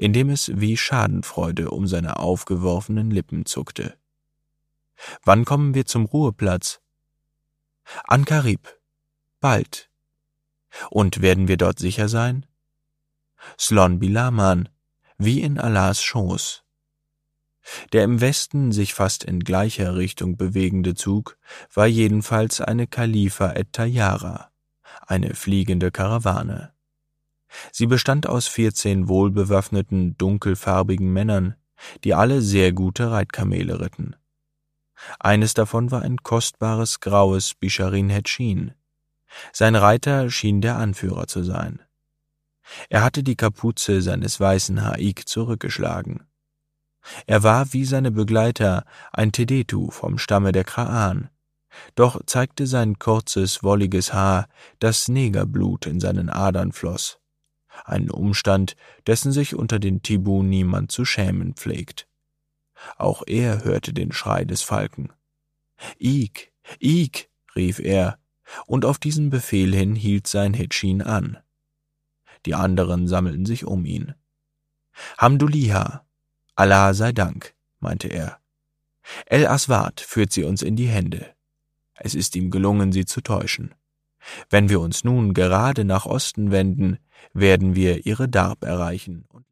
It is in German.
indem es wie Schadenfreude um seine aufgeworfenen Lippen zuckte. »Wann kommen wir zum Ruheplatz?« »An Karib. Bald.« »Und werden wir dort sicher sein?« »Slon Bilaman, wie in Allahs Schoß.« Der im Westen sich fast in gleicher Richtung bewegende Zug war jedenfalls eine Khalifa et-Tayyara, eine fliegende Karawane. Sie bestand aus 14 wohlbewaffneten, dunkelfarbigen Männern, die alle sehr gute Reitkamele ritten. Eines davon war ein kostbares graues Bisharin-Hetschin. Sein Reiter schien der Anführer zu sein. Er hatte die Kapuze seines weißen Haik zurückgeschlagen. Er war wie seine Begleiter ein Tedetu vom Stamme der Kraan, doch zeigte sein kurzes, wolliges Haar, dass Negerblut in seinen Adern floss, ein Umstand, dessen sich unter den Tibu niemand zu schämen pflegt. Auch er hörte den Schrei des Falken. »Ik, Ik«, rief er, und auf diesen Befehl hin hielt sein Hetschin an. Die anderen sammelten sich um ihn. »Hamduliha, Allah sei Dank«, meinte er. »El-Aswad führt sie uns in die Hände. Es ist ihm gelungen, sie zu täuschen. Wenn wir uns nun gerade nach Osten wenden, werden wir ihre Darb erreichen.«